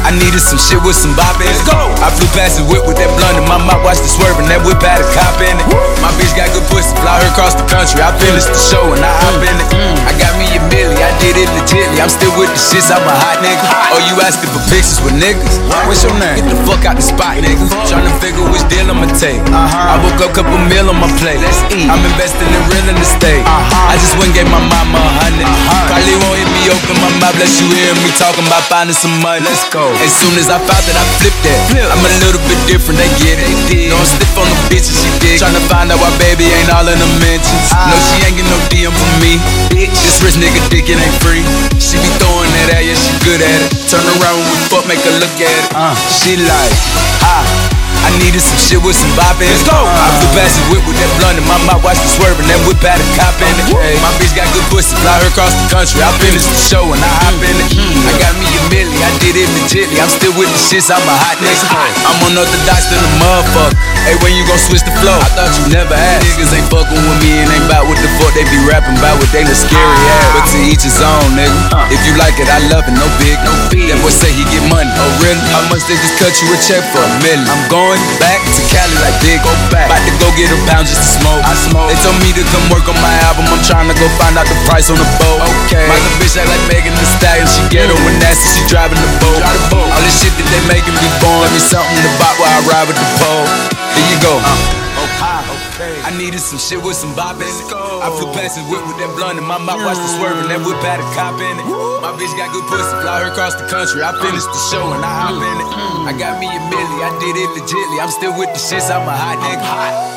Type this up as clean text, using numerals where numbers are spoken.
I needed some shit with some bop in it. I flew past the whip with that blunt in my mouth, watched it swerving. That whip had a cop in it. My bitch got good pussy, fly her across the country. I finished the show and I hop in it. I got me a milli, I did it legitly. I'm still with the shits, I'm a hot nigga. Oh, you asking for pictures with niggas? What's your name? Get the fuck out the spot, nigga. Tryna figure which deal I'ma take. I woke up, couple meal on my plate. I'm investing in real estate. I just went and gave my mama 100. Probably won't hit me open my mouth, bless you hearing me talking about finding some money. Let's go. As soon as I found that, I flipped that. I'm a little bit different, they get it. No, I'm stiff on the bitches, she dig. Tryna find out why baby ain't all in the mentions. No, she ain't get no DM from me. This rich nigga dick, it ain't free. She be throwing that at, yeah, she good at it. Turn around when we fuck, make her look at it. She like, I needed some shit with some bop in it. Let's go. I flew past the whip with that blunt in my mouth, watched it swerving. That whip had a cop in it. Hey, my bitch got good pussy, fly her across the country. I finished the show and I hop in it. I got me a milli, I did it legitly. I'm still with the shits, I'm a hot nigga. I'm unorthodox than a motherfucker. Hey, when you gon' switch the flow? I thought you never asked. Niggas ain't fucking with me and ain't bout what the fuck they be rapping about, what they look scary ass. But to each his own, nigga. If you like it, I love it, no big, no fee. That boy say he get money. Oh really? How much they just cut you a check for? $1 million. I'm going back to Cali like big, go back. About to go get a pound just to smoke. I smoke. They told me to come work on my album. I'm trying to go find out the price on the boat. Okay. My little bitch act like Megan Thee Stallion. She ghetto and nasty, she driving the boat. All this shit that they making me born. Let me something to bop while I ride with the pole. Here you go. I needed some shit with some bop in it. I flew past the whip with that blunt in my mouth, watched it swerving. That whip had a cop in it. My bitch got good pussy, fly her across the country. I finished the show and I hop in it. I got me a milli, I did it legitly. I'm still with the shits, I'm a hot nigga.